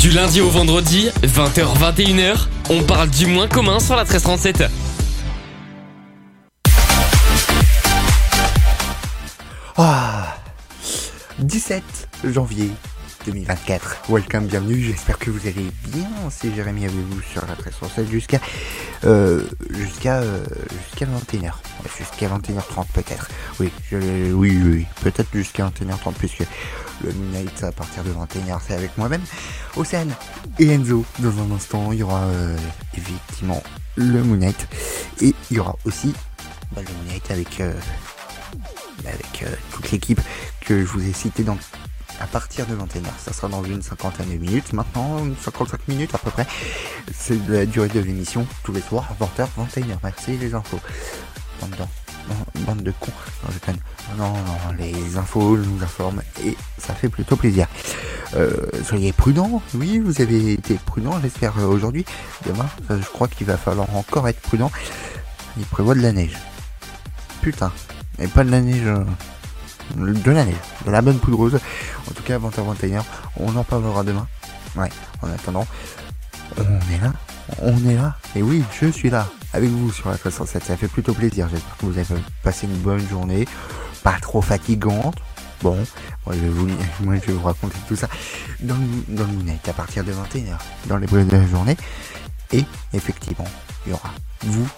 Du lundi au vendredi, 20h-21h, on parle du moins commun sur la 1337. Ah, 17 janvier 2024. Welcome, bienvenue, j'espère que vous allez bien. C'est Jérémy avec vous sur la 1307 jusqu'à 21h. Jusqu'à 21h30 peut-être. Oui, peut-être jusqu'à 21h30 puisque le Midnight à partir de 21h c'est avec moi-même, Océane et Enzo. Dans un instant, il y aura effectivement le Midnight et il y aura aussi le Midnight avec toute l'équipe que je vous ai citée à partir de 21h. Ça sera dans une cinquantaine de minutes. Maintenant, 55 minutes à peu près. C'est la durée de l'émission tous les soirs, 20h, 21h. Merci les infos. Bande de cons. Non, je déconne. Non, les infos nous informent et ça fait plutôt plaisir. Soyez prudents. Oui, vous avez été prudents, j'espère, aujourd'hui. Demain, je crois qu'il va falloir encore être prudent. Il prévoit de la neige. Putain. Et pas de la neige. De la neige. De la bonne poudreuse. En tout cas, 20h-21h. On en parlera demain. Ouais. En attendant, on est là. Et oui, je suis là. Avec vous sur la 307, ça fait plutôt plaisir. J'espère que vous avez passé une bonne journée, pas trop fatigante. Bon, moi je vais vous raconter tout ça dans le Moonlight à partir de 21h, dans les brèves de la journée. Et effectivement, il y aura vous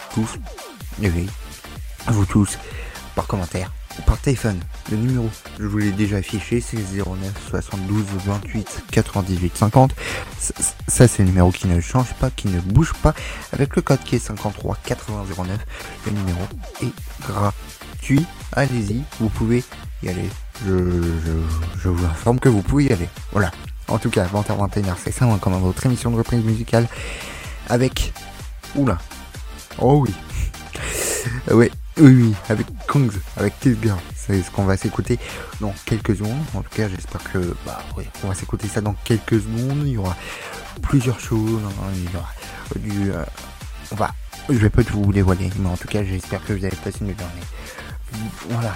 tous, par commentaire, par téléphone. Le numéro, je vous l'ai déjà affiché, c'est 09 72 28 98 50. Ça c'est le numéro qui ne change pas, qui ne bouge pas, avec le code qui est 53 80 09. Le numéro est gratuit. Allez-y, vous pouvez y aller. Je vous informe que vous pouvez y aller. Voilà. En tout cas, 20h-21h, c'est ça, comme votre émission de reprise musicale avec... Oula. Oh oui. Oui, avec Kongs, avec Kiss Girl, c'est ce qu'on va s'écouter dans quelques secondes. En tout cas, j'espère que, on va s'écouter ça dans quelques secondes. Il y aura plusieurs choses, il y aura je vais pas tout vous dévoiler, mais en tout cas, j'espère que vous avez passé une journée. Voilà.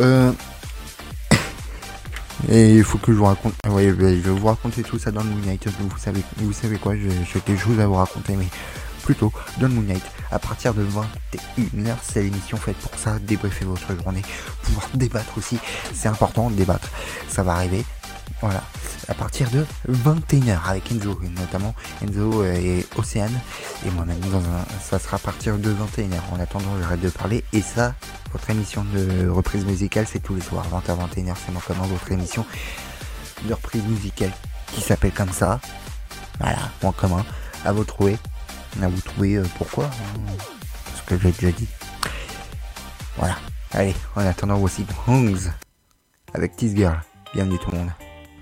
Et il faut que je vous raconte. Ouais, je vais vous raconter tout ça dans le Moonlight. Vous savez quoi, j'ai quelque chose à vous raconter, mais plutôt dans le Moonlight à partir de 21h. C'est l'émission faite pour ça, débriefer votre journée, pouvoir débattre aussi, c'est important de débattre, ça va arriver. Voilà, à partir de 21h avec Enzo, notamment Enzo et Océane et moi-même. Ça sera à partir de 21h. En attendant, j'arrête de parler. Et ça, votre émission de reprise musicale, c'est tous les soirs 20h-21h. C'est comment votre émission de reprise musicale qui s'appelle comme ça. Voilà, point commun à vous trouver. Pourquoi, parce que j'ai déjà dit. Voilà, allez, en attendant, voici Hongs avec Kiss Girl. Bienvenue tout le monde.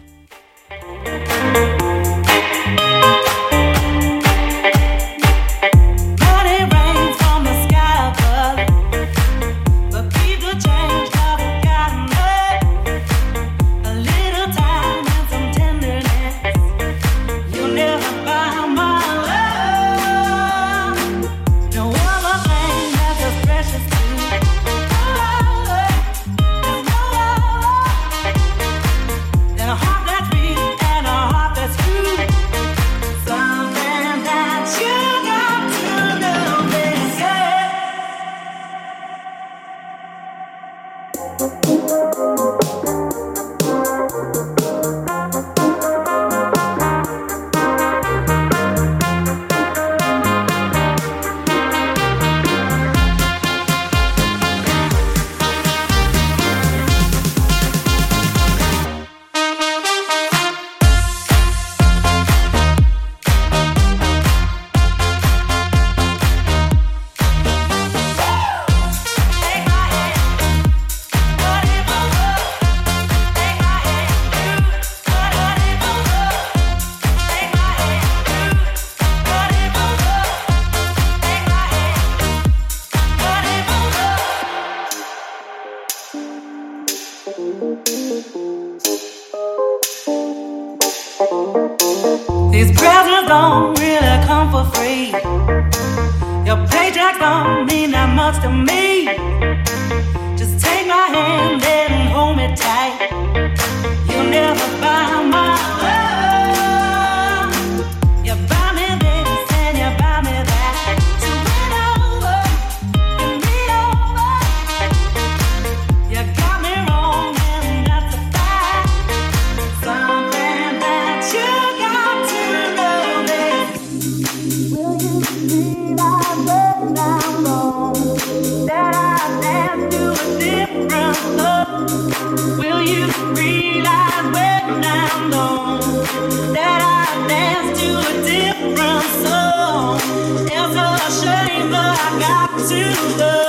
These presents don't really come for free. Your paycheck don't mean that much to me. Just take my hand and hold me tight. You'll never buy my love. that I dance to a different song. It's a shame, but I got to love.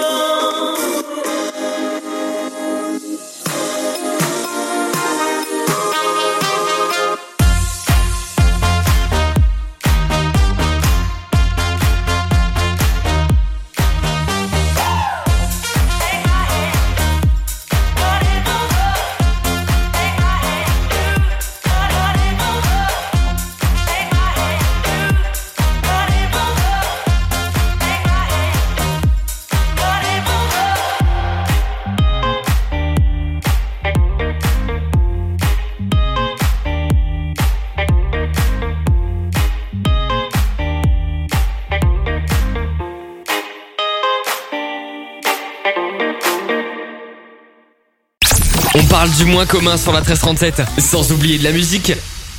On parle du moins commun sur la 1337, sans oublier de la musique.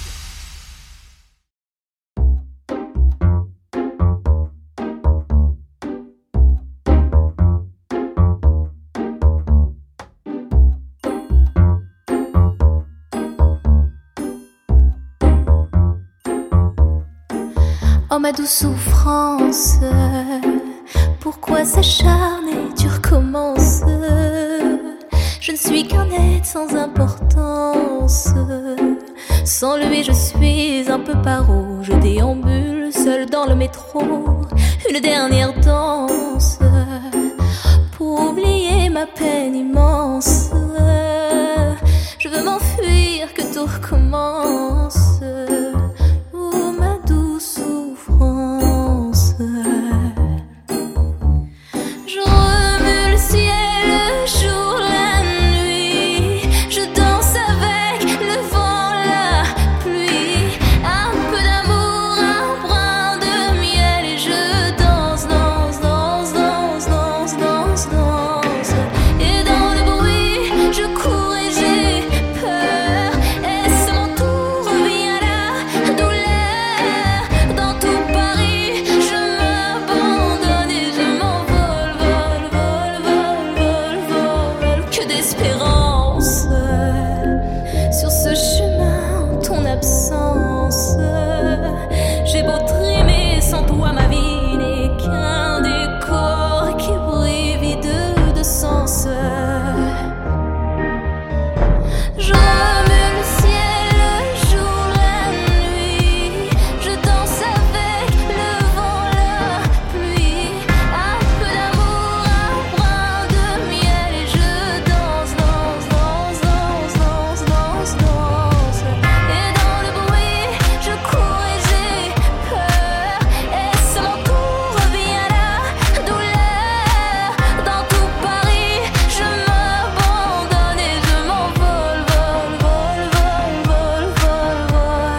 Oh ma douce souffrance, pourquoi s'acharner, tu recommences? Je ne suis qu'un être sans importance. Sans lui je suis un peu paro. Je déambule seul dans le métro. Une dernière danse pour oublier ma peine immense. Je veux m'enfuir, que tout recommence. Oh ma douce souffrance. Je remue le ciel, le jour, la nuit. Je danse avec le vent, la pluie. Un peu d'amour, un brin de miel. Et je danse, danse, danse, danse, danse, danse, danse. Et dans le bruit, je cours et j'ai peur. Et c'est mon tour, revient la douleur. Dans tout Paris, je m'abandonne et je m'envole, vol, vol, vol, vol, vol. Que d'espérance sur ce chemin en ton absence. J'ai beau trimer sans toi, ma vie n'est qu'un décor qui brille vide de sens. Je remue le ciel, le jour, la nuit. Je danse avec le vent, la pluie. Un peu d'amour, un brin de miel. Et je danse, danse, danse, danse, danse, danse, danse. Et dans le bruit, je cours et j'ai peur. Et c'est mon tour, revient la douleur. Dans tout Paris, je m'abandonne et je m'envole, vol, vol, vol, vol, vol, vol.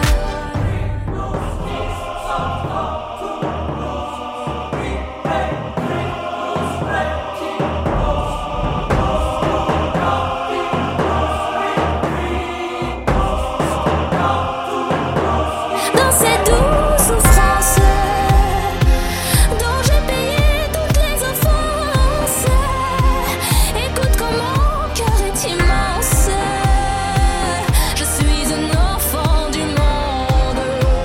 Dans cette douce souffrance dont j'ai payé toutes les offenses, écoute comme mon cœur est immense. Je suis un enfant du monde.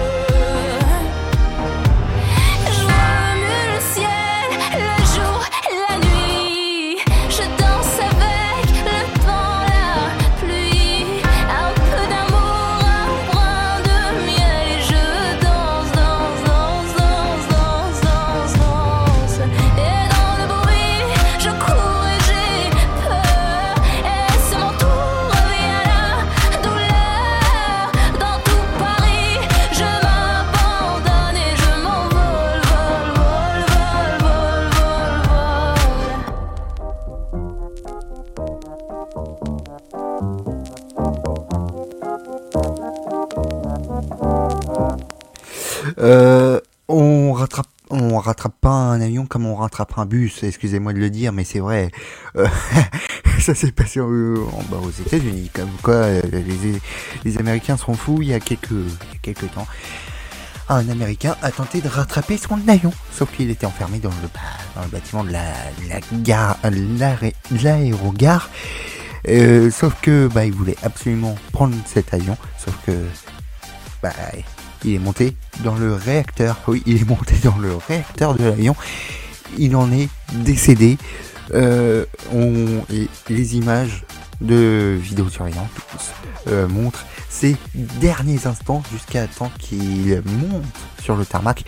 Je remue le ciel, le jour, la nuit. Je danse avec le vent, la pluie. Un peu d'amour, un brin de miel. Et je danse, danse, danse, danse, danse, danse, danse. Et dans le bruit, je cours et j'ai peur. Et c'est mon tour, revient la douleur. Dans tout Paris, je m'abandonne et je m'envole, vol, vol, vol, On rattrape pas un avion comme on rattrape un bus, excusez-moi de le dire, mais c'est vrai. Ça s'est passé aux États-Unis, comme quoi les Américains seront fous. Il y a quelques temps, un Américain a tenté de rattraper son avion, sauf qu'il était enfermé dans le bâtiment de l'aérogare. Sauf que il voulait absolument prendre cet avion, sauf que bah, il est monté dans le réacteur. Oui, il est monté dans le réacteur de l'avion. Il en est décédé. Et les images de vidéosurveillance montrent ces derniers instants jusqu'à temps qu'il monte sur le tarmac.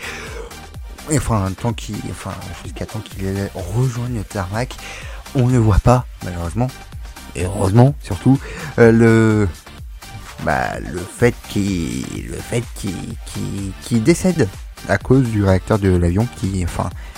Jusqu'à temps qu'il rejoigne le tarmac. On ne voit pas, malheureusement, et heureusement surtout, le fait qu'il décède à cause du réacteur de l'avion il est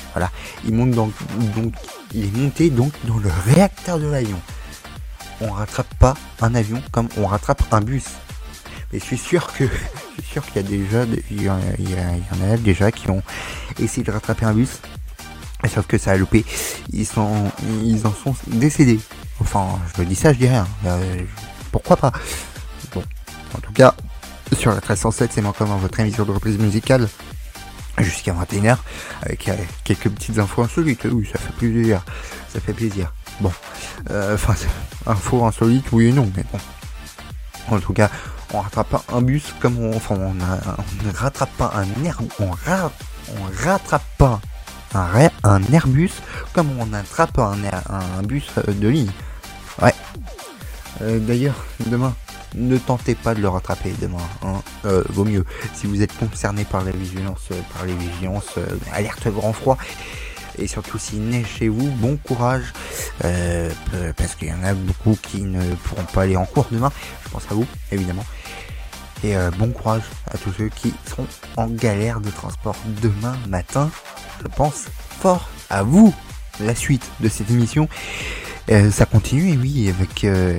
monté donc dans le réacteur de l'avion. On rattrape pas un avion comme on rattrape un bus. Mais je suis sûr qu'il y en a déjà qui ont essayé de rattraper un bus, sauf que ça a loupé. Ils en sont décédés. Enfin, je dis ça, je dis rien. Pourquoi pas? Bon, en tout cas, sur la 1307, c'est moi comme votre émission de reprise musicale jusqu'à 21h avec quelques petites infos insolites. Oui, ça fait plaisir. Bon, infos insolites, oui et non, mais bon. En tout cas, on rattrape pas un bus comme on ne rattrape pas on rattrape pas un Airbus comme on attrape un bus de ligne. Ouais. D'ailleurs, demain, ne tentez pas de le rattraper demain. Vaut mieux. Si vous êtes concerné par les vigilances, alerte grand froid. Et surtout s'il neige chez vous, bon courage. Parce qu'il y en a beaucoup qui ne pourront pas aller en cours demain. Je pense à vous, évidemment. Et bon courage à tous ceux qui seront en galère de transport demain matin. Je pense fort à vous. La suite de cette émission, ça continue, et oui, avec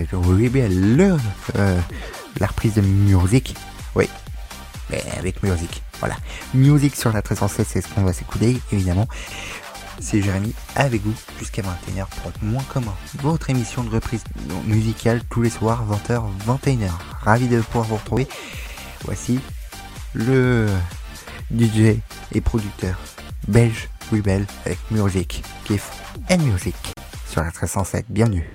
la reprise de musique. Oui, mais avec musique. Voilà, musique sur la 1307, c'est ce qu'on va s'écouter, évidemment. C'est Jérémy avec vous jusqu'à 21h pour Moins commun, votre émission de reprise musicale tous les soirs 20h 21h. Ravi de pouvoir vous retrouver. Voici le DJ et producteur belge Rebel avec Music, Kiff and Music sur la 1307. Bienvenue.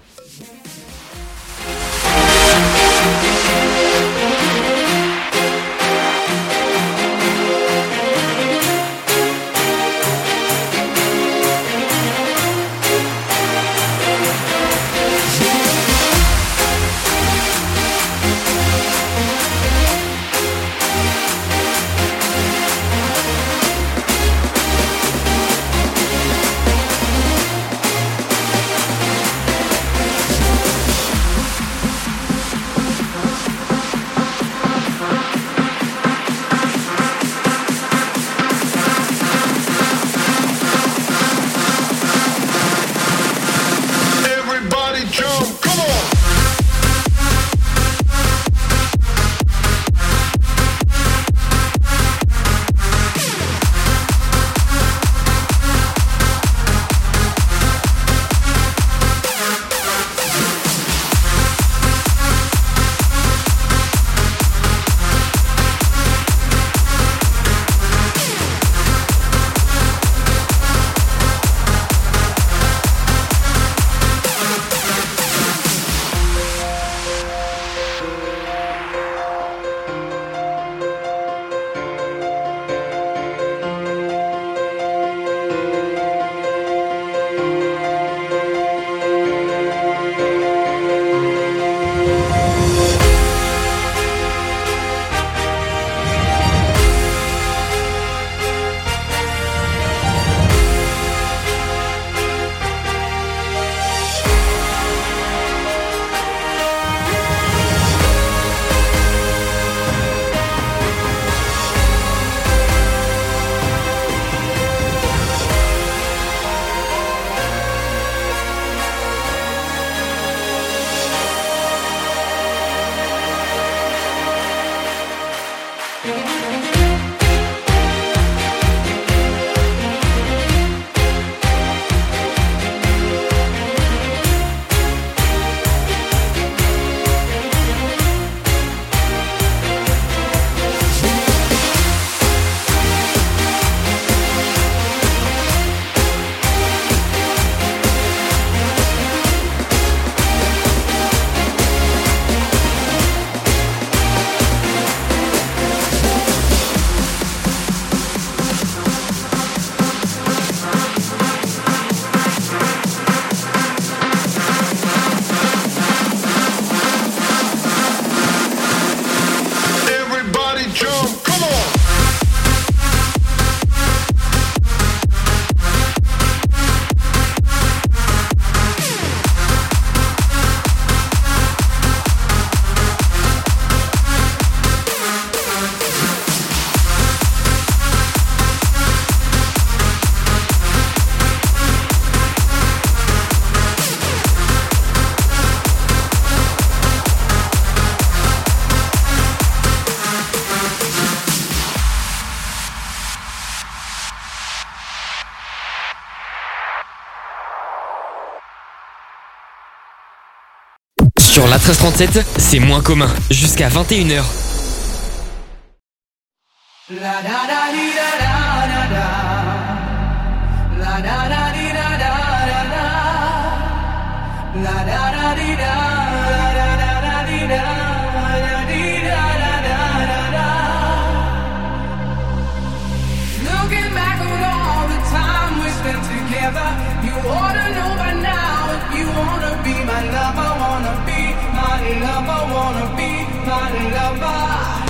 Thank la 1337, c'est moins commun. Jusqu'à 21h. La da da di da da da da. La da da di da da da da. La da da di da da da da di da di da da da da. Looking back on all the time we spent together, you ought to know by now if you wanna be my lover, wanna be my lover, wanna be my lover.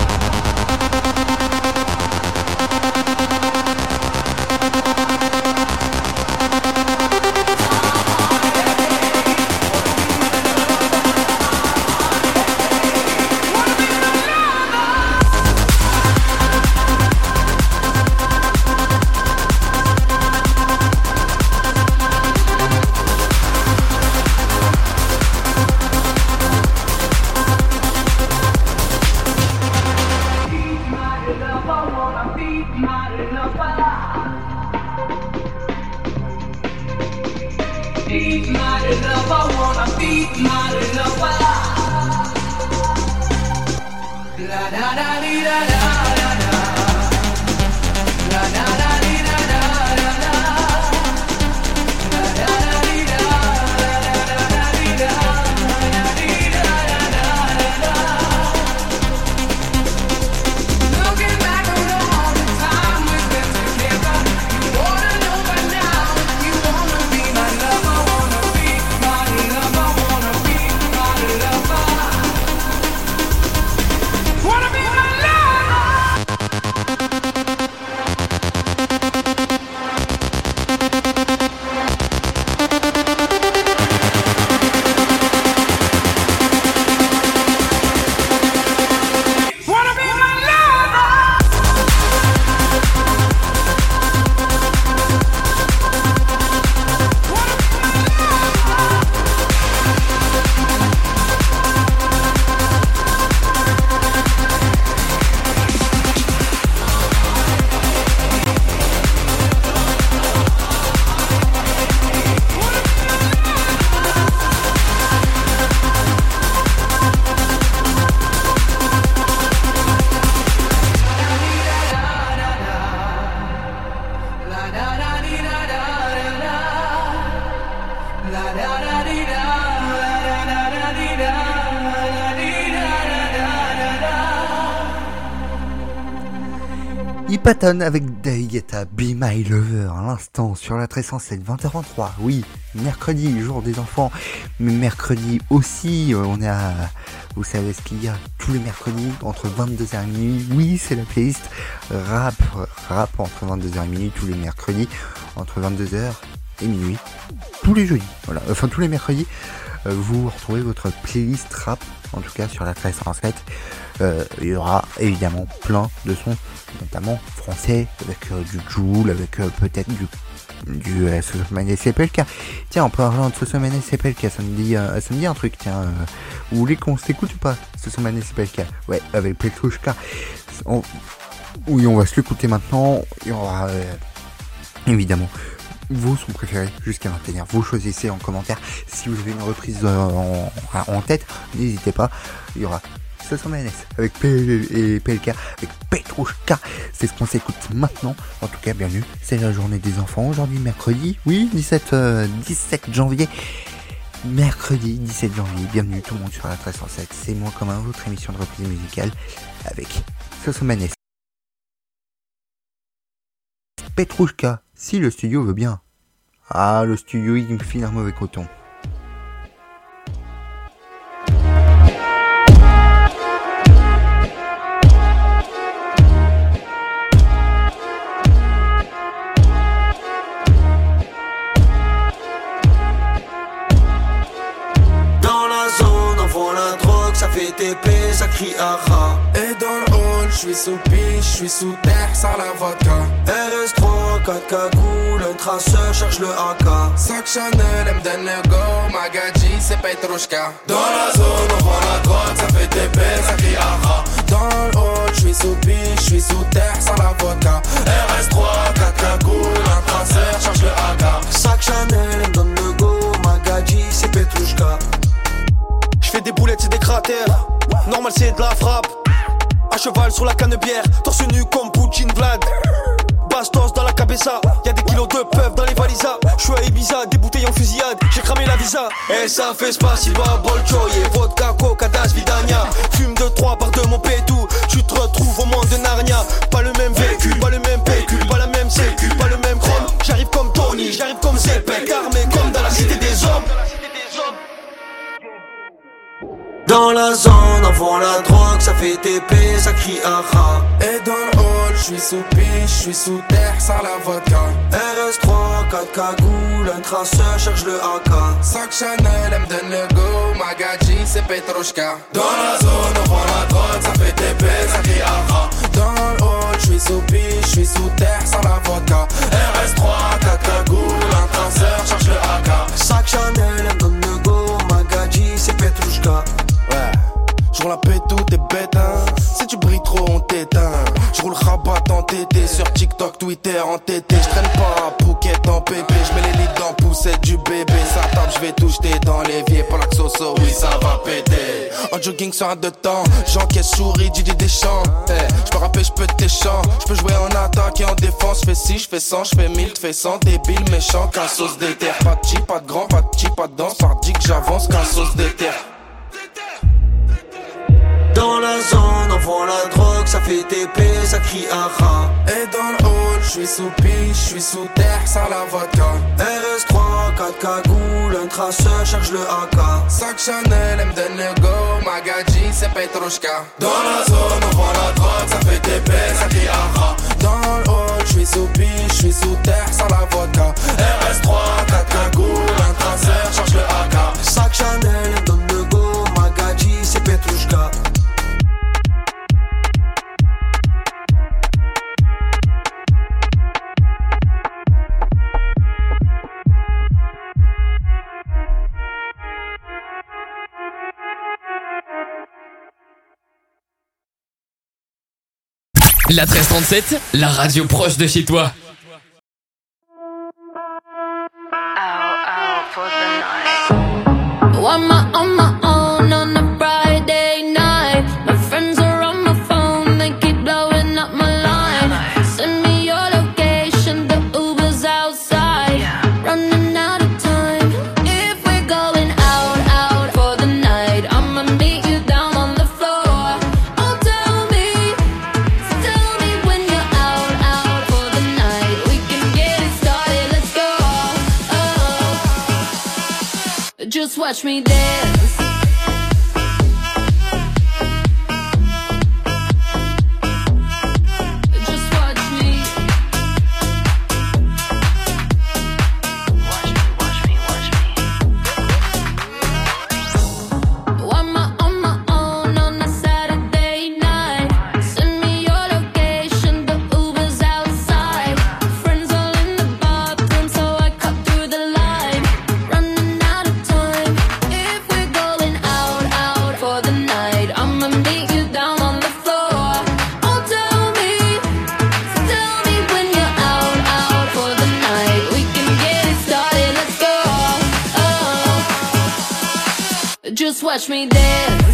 Patton avec David Guetta, Be My Lover, à l'instant sur la 1307, 20h23. Oui, mercredi, jour des enfants, mais mercredi aussi, on est à... Vous savez ce qu'il y a tous les mercredis entre 22h et minuit. Oui, c'est la playlist rap entre 22h et minuit tous les mercredis entre 22h et minuit tous les jeudis. Voilà, enfin tous les mercredis, vous retrouvez votre playlist rap, en tout cas sur la 1307. Il y aura évidemment plein de sons, notamment français, avec du Jul, avec peut-être du Sosoman et CPLK. Tiens, en parlant de Sosoman et CPLK, ça me dit un truc, tiens. Vous voulez qu'on s'écoute ou pas, Sosoman et CPLK? Ouais, avec Petrushka. Oui, on va se l'écouter maintenant. Il y aura évidemment vos sons préférés jusqu'à 21h. Vous choisissez en commentaire. Si vous avez une reprise en tête, n'hésitez pas. Il y aura Sosoman avec PLK, avec Petrushka. C'est ce qu'on s'écoute maintenant. En tout cas, bienvenue. C'est la journée des enfants. Aujourd'hui, mercredi. Oui, 17 janvier. Mercredi 17 janvier. Bienvenue tout le monde sur la 1307. C'est moins commun, votre émission de reprise musicale avec Sosoman. Petrushka, si le studio veut bien. Ah, le studio, il me file un mauvais coton. Ça fait TP, ça crie aha. Et dans le hall, j'suis sous piche, j'suis sous terre, sans la vodka. RS3, 4 cagoules, un traceur cherche le AK. Sac Chanel, elle me donne le go, Magadji, c'est Petrushka. Dans la zone, on voit la droite, ça fait TP, ça crie aha. Dans le hall, j'suis sous piche, j'suis sous terre, sans la vodka. RS3, 4 cagoules, un traceur cherche le AK. Sac Chanel, elle me donne le go, Magadji, c'est Petrushka. J'fais des boulettes terre. Normal c'est de la frappe. À cheval sur la canne-bière, torse nu comme Poutine Vlad. Bastos dans la cabeza, y'a des kilos de peuf dans les valisas. J'suis à Ibiza, des bouteilles en fusillade, j'ai cramé la visa. Et ça fait spasiba, bolchoye, vodka, coca, das, vidania. Fume de 3 par de mon pétou, tu te retrouves au monde de Narnia. Pas le même vécu, pas le même PQ, pas la même sécu, pas le même chrome. J'arrive comme Tony, j'arrive comme Zepek, armé comme dans la cité des hommes. Dans la zone, on vend la drogue, ça fait TP, ça crie aha. Et dans le hall, j'suis sous piche, j'suis sous terre, sans la vodka. RS3, 4 cagoules, un traceur cherche le AK. Sac Chanel, elle me donne le go, Magadji, c'est Petrushka. Dans la zone, on vend la drogue, ça fait TP, ça crie aha. Dans le hall, j'suis sous piche, j'suis sous terre, sans la vodka. RS3, 4 cagoules, un traceur cherche le AK. Sac Chanel, elle me donne le go, Magadji, c'est Petrushka. Ouais, j'roule la paix, tout est bête, hein. Si tu brilles trop, on t'éteint. J'roule rabat en TT, sur TikTok, Twitter, en TT. J'traîne pas à Phuket en pépé. J'mets les litres dans poussette du bébé. Ça tape, j'vais tout jeter dans l'évier. Pour la xoxo, oui, ça va péter. En jogging sur un de temps, j'encaisse souris, Didier Deschamps. J'peux rapper, j'peux tes chants. J'peux jouer en attaque et en défense. J'fais 6, j'fais 100, j'fais 1000, t'fais 100. Débile, méchant, qu'un sauce d'éther. Pas de cheap, pas de grand, pas de cheap, pas de danse. Pardi que j'avance, qu'un sauce d'éther. Dans la zone, on vend la drogue, ça fait TP, ça crie aha. Et dans le hall, j'suis sous piche, j'suis sous terre, sans la vodka. RS3, 4 cagoules, un traceur cherche le AK. Sac Chanel, elle me donne le go, Magadji, c'est Petrushka. Dans la zone, on vend la drogue, ça fait TP, ça crie aha. Dans le hall, j'suis sous piche, j'suis sous terre, sans la vodka. RS3, 4 cagoules, un traceur cherche le AK. Sac Chanel, elle me donne le go, Magadji, c'est Petrushka. La 1337, la radio proche de chez toi. Why am I on my own on a Friday night? My friends are on my phone, they keep blowing up my line. Send me your location, the Uber's outside. Running out of time. If we're going out for the night, I'ma meet you down on the floor. Oh, tell me when you're out for the night. We can get it started, let's go. Just watch me dance. Just watch me. Watch me. Why am I on my own on a Saturday night? Send me your location, the Uber's outside. Friends all in the bathroom, so I cut through the line. Running out of time. If we're going out for the night, I'ma meet you down on the floor. Oh, tell me when you're out for the night. We can get it started, let's go. Just watch me dance.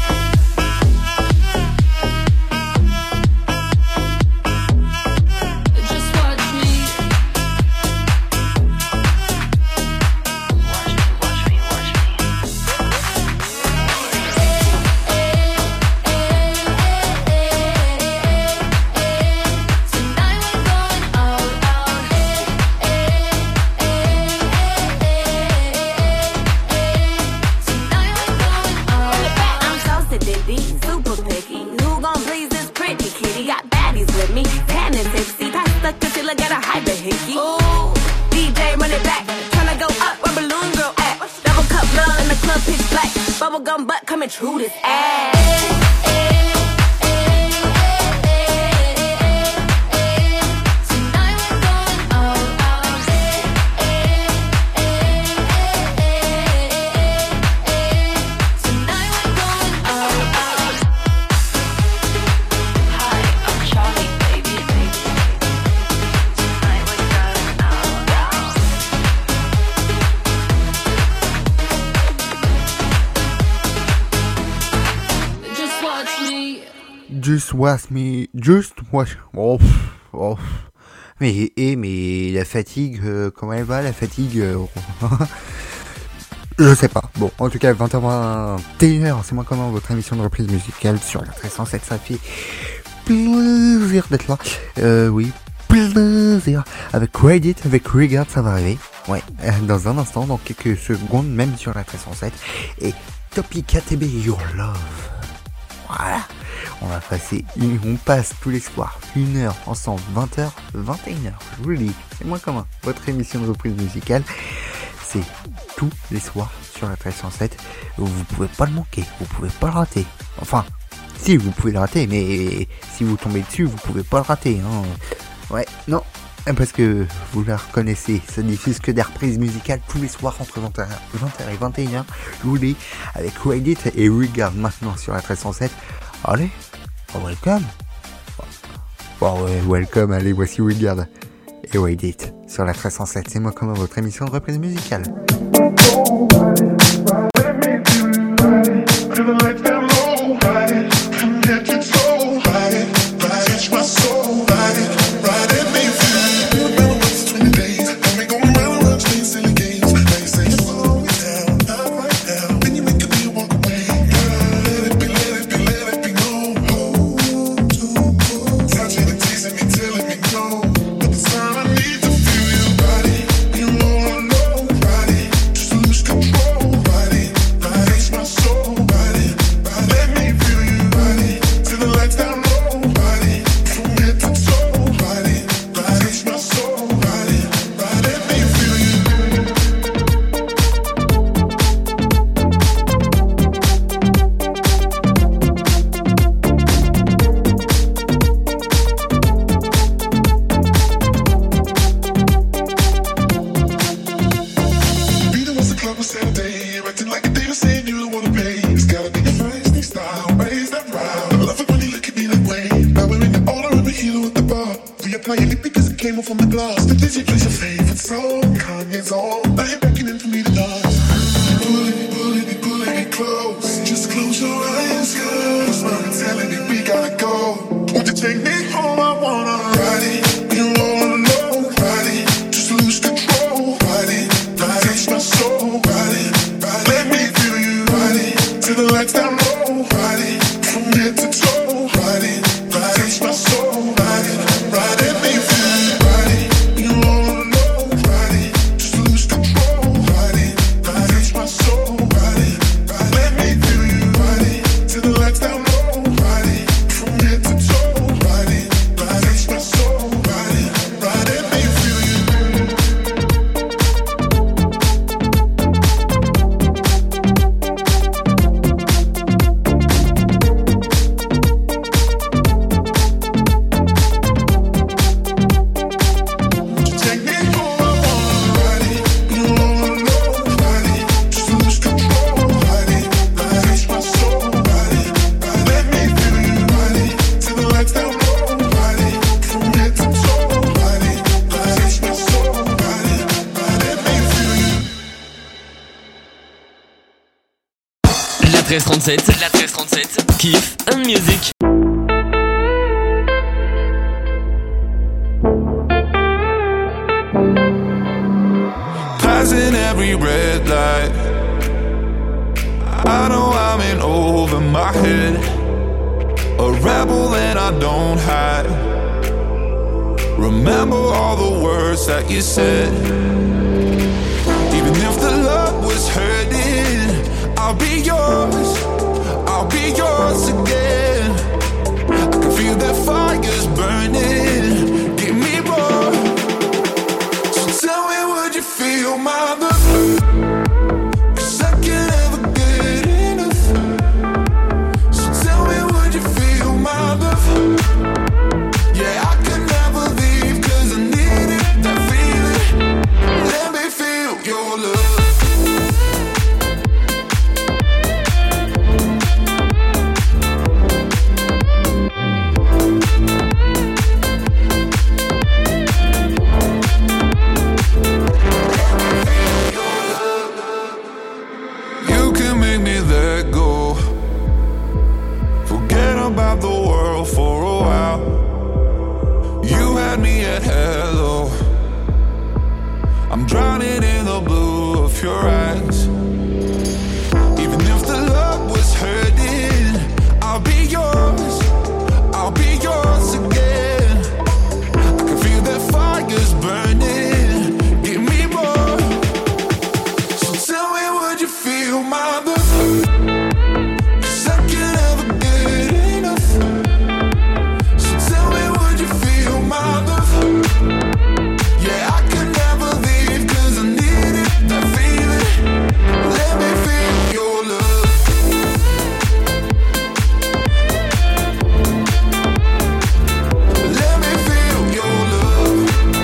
Just watch me. Tonight we're going out. I'm so sedity, super picky. Who gon' please this pretty kitty? Got baddies with me, tan and tipsy. Pass the concealer, got a hyper hickey. Ooh, DJ run it back, tryna go up where balloon girl at. Double cup love in the club, pitch black. Bubblegum butt coming true this ass. Tonight we're going out. Tonight we're going out. Hi, I'm Charlie, baby. Tonight we're going out. Just watch me. Oh. Mais la fatigue, comment elle va, la fatigue je sais pas. Bon, en tout cas, 20h21h, c'est moi comment votre émission de reprise musicale sur la 1307, ça fait plaisir d'être là. Oui, plaisir. Avec Reddit, avec Regard, ça va arriver. Ouais, dans un instant, dans quelques secondes, même sur la 1307. Et Topic ATB Your Love. Voilà. On passe tous les soirs 1h ensemble, 20h, 21h. Je vous le dis, c'est moi commun. Votre émission de reprise musicale, c'est tous les soirs sur la 1307. Vous pouvez pas le manquer, vous pouvez pas le rater. Enfin, si vous pouvez le rater, mais si vous tombez dessus, vous pouvez pas le rater. Hein. Ouais, non, parce que vous la reconnaissez, ça diffuse que des reprises musicales tous les soirs entre 20h et 21h. Je vous le dis, avec Reddit et Regard maintenant sur la 1307. Allez, welcome. Bon, ouais, welcome, allez, voici Regard et Reddit sur la 1307. C'est moi comme votre émission de reprise musicale. La 1337, Kiff and Music. Passing every red light, I know I'm in over my head. A rebel and I don't hide. Remember all the words that you said. Even if the love was hurting, I'll be yours, I'll be yours again. I can feel that fire's burning, give me more. So tell me, would you feel my love? 'Cause I can't ever get enough. So tell me, would you feel my love? Yeah, I can never leave 'cause I need it, that feeling. Let me feel your love. had me at hello. I'm drowning in the blue of your eyes. Even if the love was hurting, I'll be yours. I'll be yours again. I can feel that fire's burning. Give me more. So tell me, would you feel my love? 'Cause I can never get enough. So tell me, would you feel my love? Yeah, I can never leave 'cause I need it, that feeling. Let me feel your love. Let me feel your love.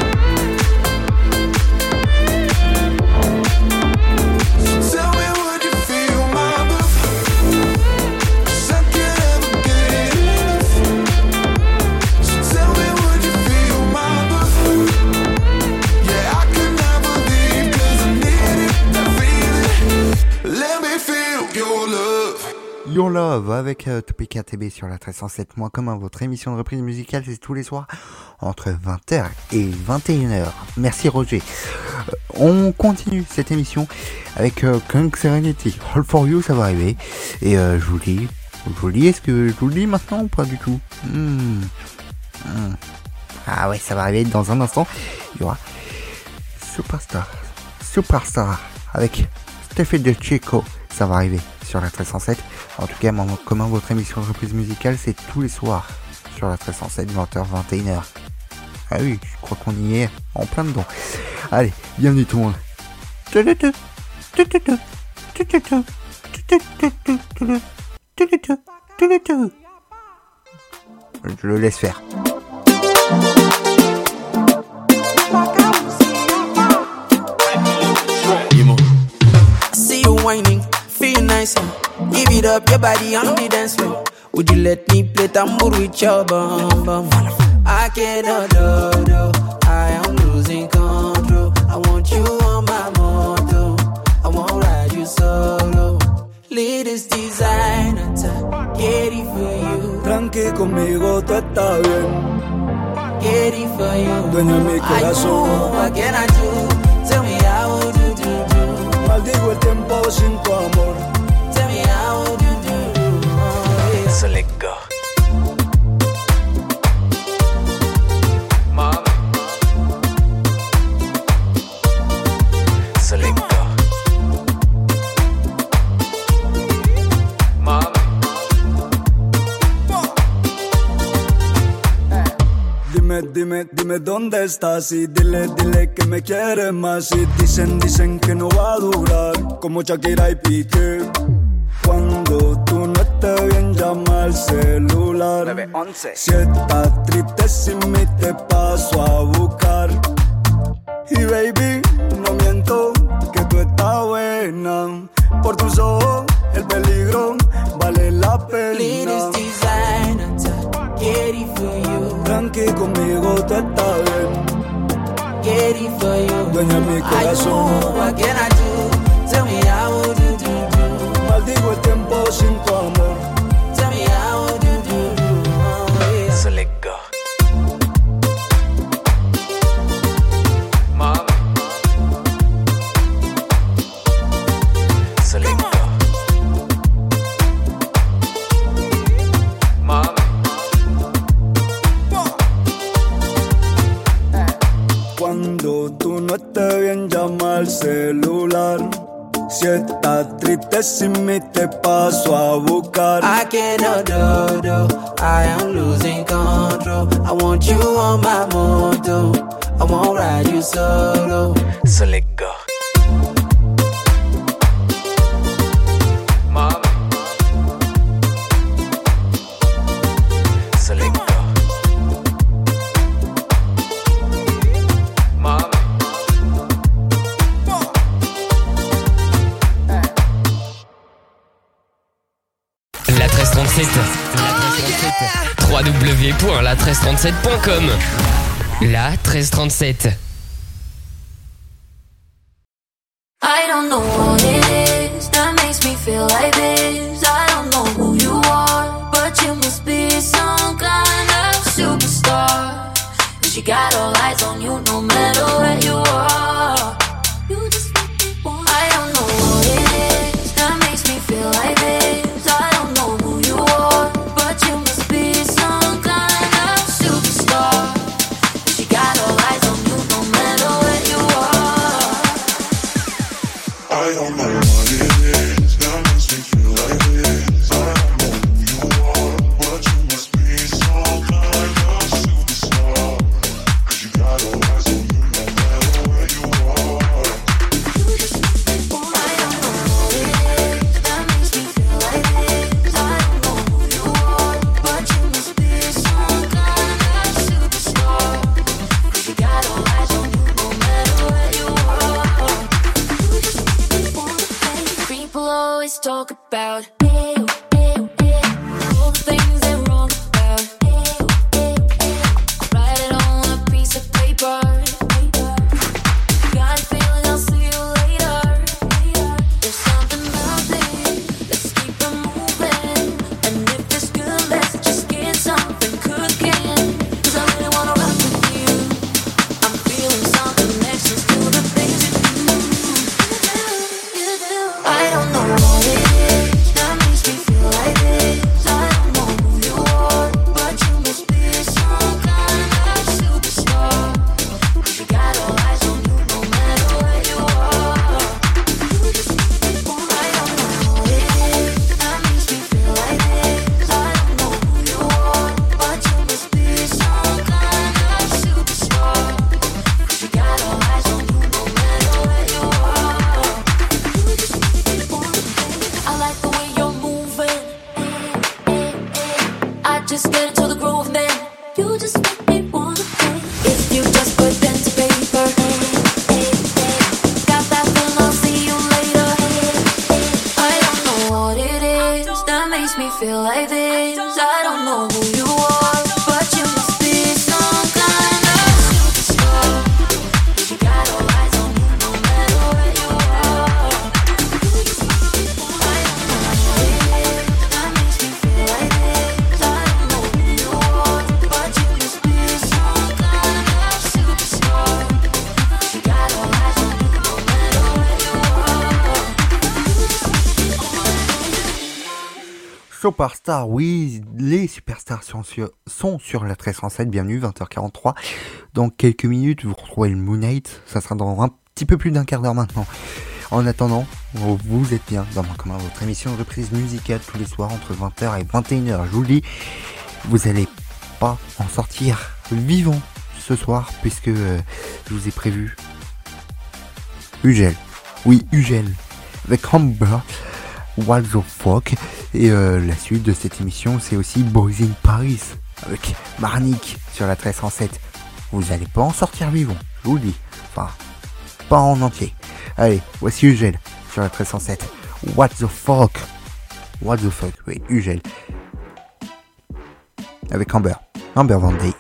So tell me, would you feel my love? 'Cause I can never get enough. So tell me, would you feel my love? Yeah, I can never leave 'cause I need it, that feeling. Let me feel your love. Your Love avec Topeka TB sur la 1307. Moi, comme votre émission de reprise musicale, c'est tous les soirs entre 20h et 21h. Merci Roger. On continue cette émission avec Kung Serenity. All for You, ça va arriver. Et je vous dis, est-ce que je vous le dis maintenant ou pas du tout? Ah ouais, ça va arriver dans un instant. Il y aura Superstar avec Steffi De Chico. Ça va arriver sur la 1307. En tout cas, comment votre émission de reprise musicale, c'est tous les soirs sur la 1307, 20h, 21h. Ah oui, je crois qu'on y est en plein dedans. Allez, bienvenue tout le monde. Je le laisse faire. I see you whining, feel nice. Give it up, your body on the dance floor. Would you let me play tambour with your bum bum? I cannot do. I am losing control. I want you on my moto. I won't ride you solo. Latest designer, get it for you. Tranqui conmigo, tú estás bien. Get it for you. Dueña mi corazón. What can I do? Tell me how do. Maldigo el tiempo sin tu amor. Tell me how do. So let go. Mom. So let go. Mom. Dime dónde estás y dile que me quieres más. Y dicen que no va a durar, como Shakira y Piqué. Cuando tú no estés bien, llama al celular. 911. Si estás triste sin mí, te paso a buscar. Y baby, no miento, que tú estás buena. Por tus ojos, el peligro vale la pena. Latest designer, get it for you. Tranqui conmigo, tú estás bien. Get it for you. Dueña mi corazón. What can I do? Tell me how do. Maldigo el tiempo sin tu amor. Tell me how do. Yeah. So let go. Mom. So let go. Mom. Cuando tú no estés bien, llama al celular. Si estás triste sin mí, te paso a buscar. I cannot do. I am losing control. I want you on my moto. I won't ride you solo. So let go. Mom. So let go. Mom. La 1337. www.la1337.com. La 1337. I don't know what it is that makes me feel like this. I don't know who you are, but you must be some kind of superstar. She got all eyes on you no matter where you are. You just make me want. I don't know what it is that makes me feel like this. I don't know who you are, but you must be some kind of superstar. She got all eyes on you no matter where you are. I don't know what it is that makes me feel like this. I don't know who you are, but you must be some kind of superstar. 'Cause you got all eyes on you no matter where you are. I don't know what it is that makes me feel like this. I don't know who you are, but you must be some kind of superstar. 'Cause you got all eyes on you no matter where you are. People always talk about all the things they're wrong about. Write it on a piece of paper. Got a feeling I'll see you later. There's something about it. Let's keep it moving. And if it's good, let's just get something cooking. 'Cause I really wanna rock with you. I'm feeling some connections to the things you do. I don't know what it is that makes me feel like this. I don't know who you are, but you must be some kind of superstar. 'Cause you got all eyes on you no matter where you are. I don't know what it is that makes me feel like this. I don't know who you are, but you must be some kind of superstar. 'Cause you got all eyes on you no matter where you are. I like the way you're moving. I just get into the groove, man. You just make me wanna play. If you just put pen to paper, got that feeling I'll see you later. I don't know what it is that makes me feel like this. I don't know who you are, but you must be some kind of superstar. You got all eyes on you no matter where you are. I don't know what it is that makes me feel like this. I don't know who you are, but you must be some kind of superstar. You got all eyes on you no matter where you are. Superstar, oui, les superstars sont sur la 1307, bienvenue, 20h43. Dans quelques minutes, vous retrouvez le Moon Knight, ça sera dans un petit peu plus d'un quart d'heure maintenant. En attendant, vous êtes bien dans Moins Commun, votre émission de reprise musicale tous les soirs entre 20h et 21h. Je vous le dis, vous allez pas en sortir vivant ce soir, puisque je vous ai prévu Ugel. Oui, Ugel, avec Amber, What the Fuck. Et la suite de cette émission, c'est aussi Boys in Paris, avec Marnik sur la 1307. Vous allez pas en sortir vivant, je vous le dis. Enfin, pas en entier. Allez, voici Ugel sur la 1307. What the fuck. What the fuck, oui, Ugel. Avec Amber Van Day.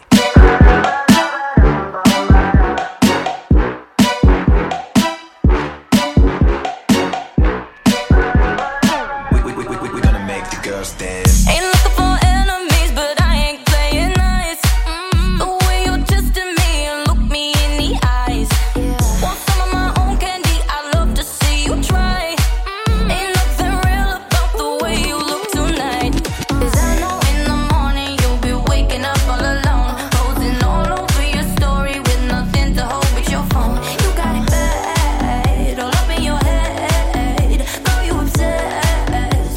Ain't looking for enemies, but I ain't playing nice. The way you're testing me and look me in the eyes. Want some of my own candy, I love to see you try. Ain't nothing real about the way you look tonight. 'Cause I know in the morning you'll be waking up all alone, posing all over your story with nothing to hold with your phone. You got it bad, all up in your head. Girl, you obsessed.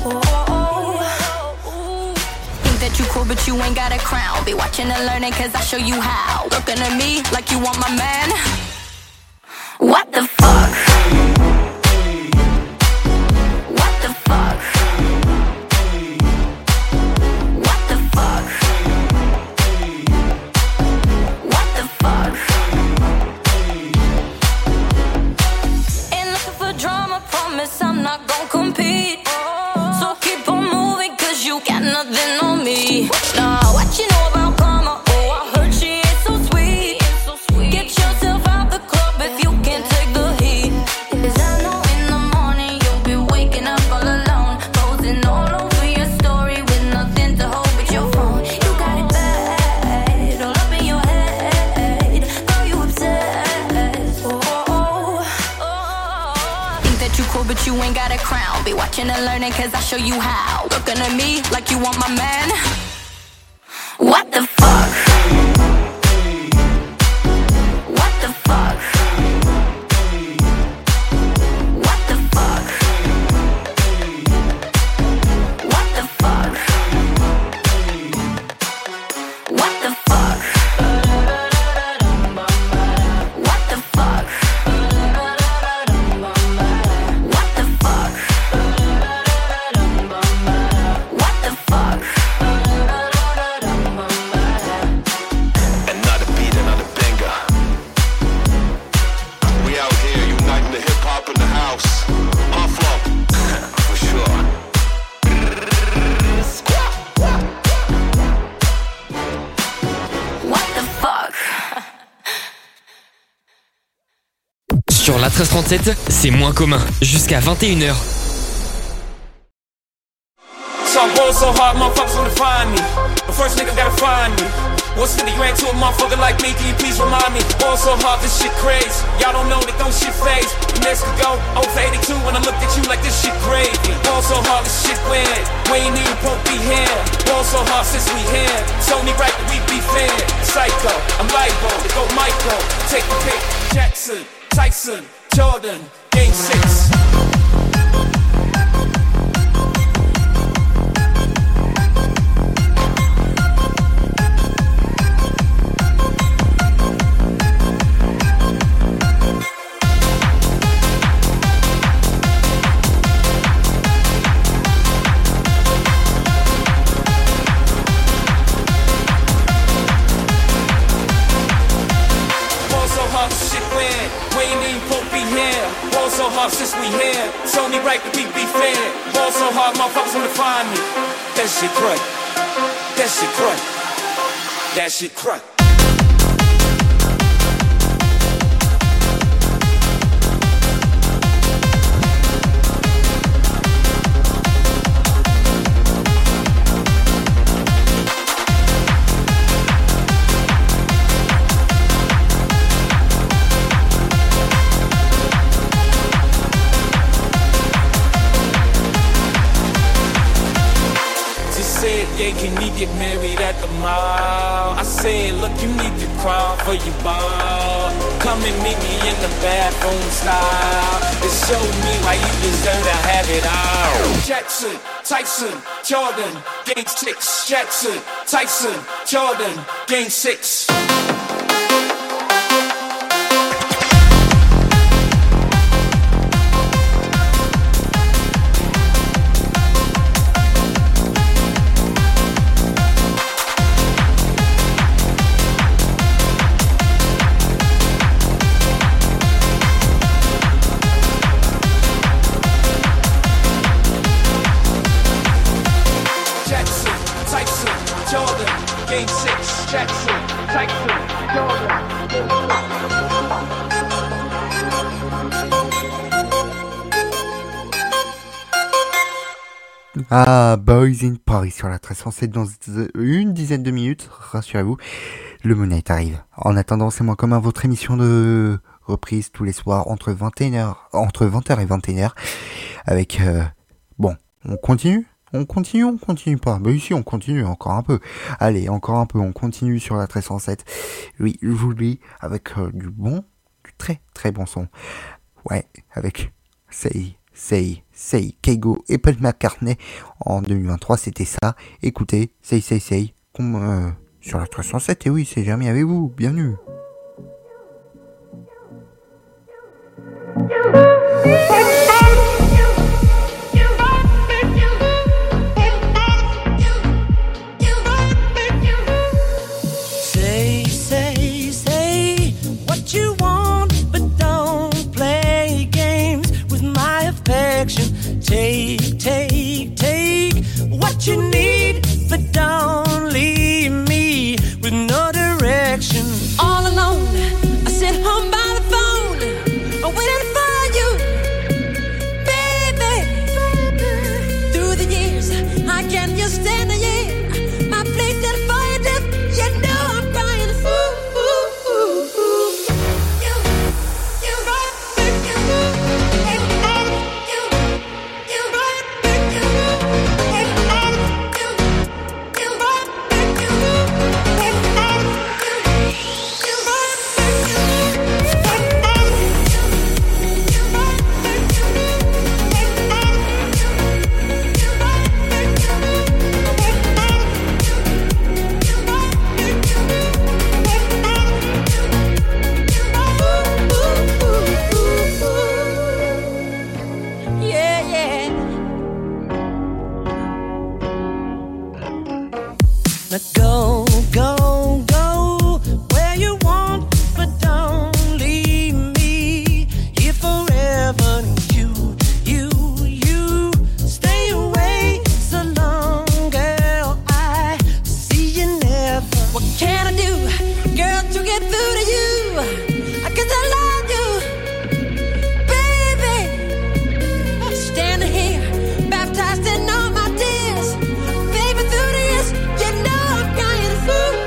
Think that you cool, but you ain't got a crown. Be watching and learning, 'cause I show you how. Looking at me like you want my man. What the fuck? What the fuck? What the fuck? What the fuck? Ain't looking for drama, promise I'm not gon' compete. So keep on moving, 'cause you got nothing on me. Nah, what you know about karma? Oh, I heard she ain't so sweet. Get yourself out the club if you can't take the heat. watching and learning, cause I show you how. Looking at me like you want my man. What the fuck? What the fuck? What the fuck? What the fuck? What the fuck? What the fuck? What the fuck? What the fuck? Another beat, another banger. We out here uniting the hip hop in the house. On flow, for sure. What the fuck? Sur la 1337, c'est moins commun. Jusqu'à 21h. So I'm going so hard, motherfuckers wanna find me. But first nigga gotta find me. What's 50 grand to a motherfucker like me? Can you please remind me? Going so hard, this shit crazy. Y'all don't know that don't shit phase. Next could go 0 for 82 when I looked at you like this shit gravy. Going so hard, this shit weird. We ain't even won't be here. Going so hard since we here. It's only right that we be fair. Psycho, I'm libo, to go Michael. Take the pick. Jackson, Tyson, Jordan, Game 6. So hard since we here, it's only right that we be fair. Ball so hard, motherfuckers wanna find me. That shit crack. That shit crack. That shit crack. Yeah, can you get married at the mall? I said, look, you need to crawl for your ball. Come and meet me in the bathroom style. And show me why you deserve to have it all. Jackson, Tyson, Jordan, Game 6. Jackson, Tyson, Jordan, Game 6. Ah, Boys in Paris sur la 1307 dans une dizaine de minutes, rassurez-vous, le Moon Night arrive. En attendant, c'est moins commun, votre émission de reprise tous les soirs entre 20h et 21h avec, bon, on continue pas. Bah ici, on continue encore un peu. Allez, encore un peu, on continue sur la 1307. Oui, je vous le dis, avec du très très bon son. Ouais, avec Say, Keigo et Paul McCartney en 2023, c'était ça. Écoutez, Say, comme sur la 1307, et oui, c'est Jeremy avec vous, bienvenue. Say what you want, but don't play games with my affection. Take what you need, but don't leave me with no direction. All Go, go where you want, but don't leave me here forever. You stay away so long, girl. I see you never. What can I do, girl, to get through to you? 'Cause I love you, baby. Standing here, baptized in all my tears, baby. Through the years, you know I'm crying through.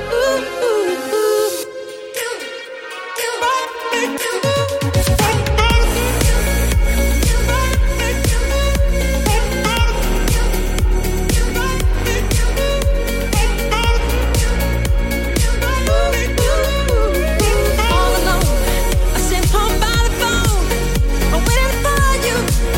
All alone, I sit home by the phone, I'm waiting for you,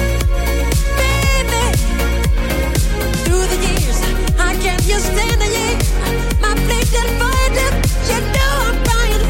baby. Through the years, I kept you standing, my plate didn't find it. You know I'm crying.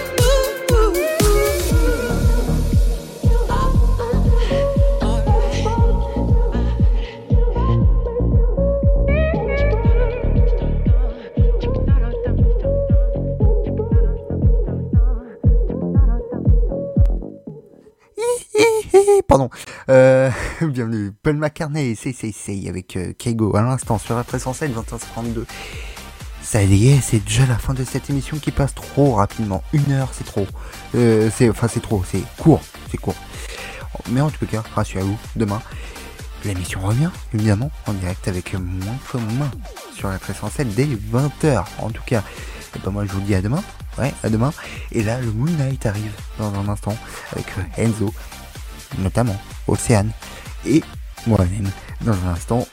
Pardon. Bienvenue. Paul McCartney, c'est avec Keigo à l'instant sur la 1307 21h32. Ça y est, c'est déjà la fin de cette émission qui passe trop rapidement. 1 heure, c'est trop. C'est court. Mais en tout cas, rassurez-vous, demain, l'émission revient, évidemment, en direct avec Moins Commun sur la 1307 dès 20h. En tout cas, et ben moi je vous dis à demain. Ouais, à demain. Et là, le Moon Night arrive dans un instant avec Enzo, notamment Océane et moi-même. Dans un instant,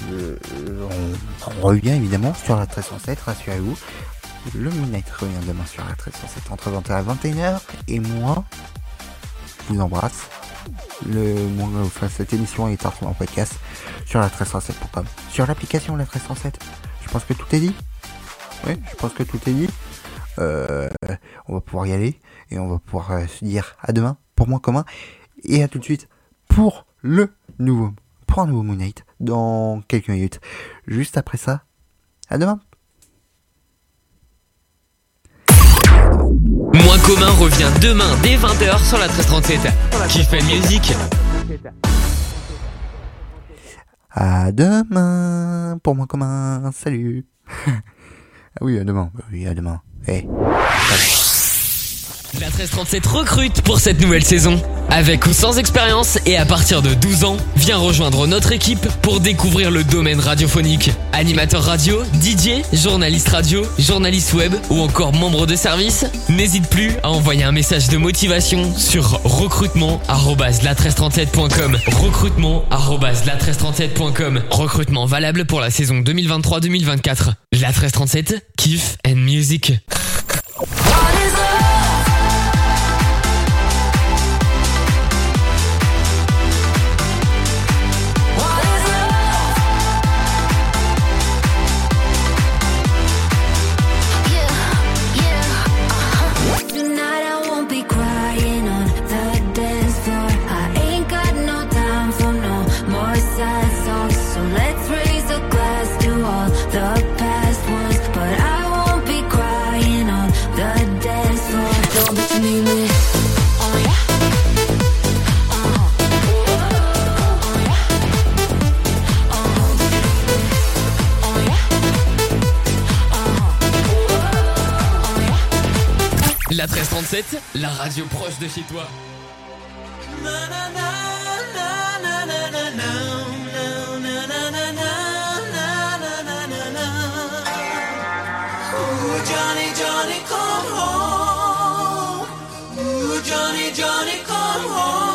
on revient évidemment sur la 1307, rassurez-vous. Le Moon Night revient demain sur la 1307 entre 20h et 21h. Et moi, je vous embrasse. Cette émission est en podcast sur la 1307.com, sur l'application la 1307. Je pense que tout est dit. Oui, je pense que tout est dit. On va pouvoir y aller et on va pouvoir se dire à demain pour Moins Commun et à tout de suite pour un nouveau Moon Night dans quelques minutes. Juste après ça, à demain. Moins Commun revient demain dès 20h sur la 1337. Kiff and Music. À demain pour Moins Commun. Salut. Ah oui, à demain. Oui, à demain. Hey. La 1337 recrute pour cette nouvelle saison. Avec ou sans expérience et à partir de 12 ans, viens rejoindre notre équipe pour découvrir le domaine radiophonique. Animateur radio, DJ, journaliste radio, journaliste web ou encore membre de service, n'hésite plus à envoyer un message de motivation sur recrutement@la1337.com. Recrutement@la1337.com. Recrutement valable pour la saison 2023-2024. La 1337, Kiff and Music. La 1337, la radio proche de chez toi. Johnny, Johnny, come home. Ooh, Johnny, Johnny, come home.